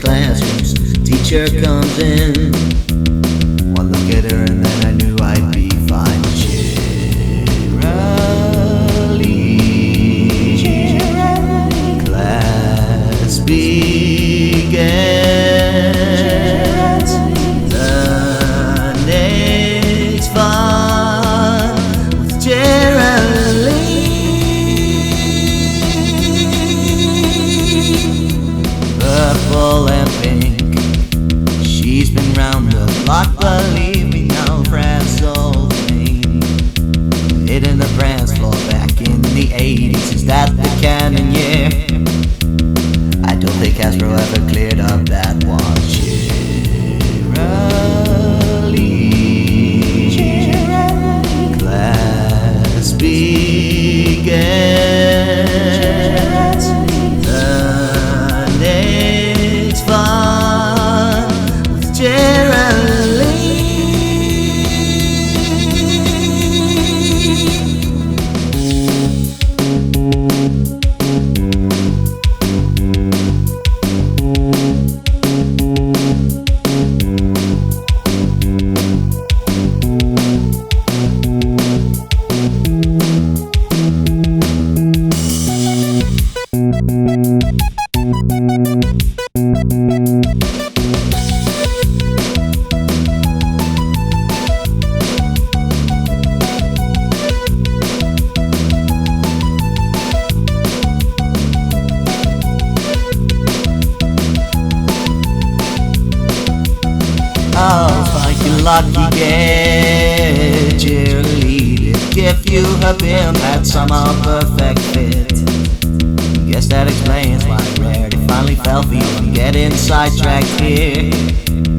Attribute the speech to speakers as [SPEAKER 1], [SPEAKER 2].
[SPEAKER 1] classrooms. Teacher comes in. One look at her and then I knew I'd be fine. Cheerily, class began. The next fun with Geraldine. Purple and pink, she's been round the block, believe me, no frazzle thing. Hitting the brass floor back in the 80s, is that the canon year? I don't think Hasbro ever cleared up that one. Cheerily, class began. The next fun with Geraldine. Oh, fucking lucky get cheerleader. If you have been that somehow perfect fit, guess that explains why Rarity finally felt the getting sidetracked here.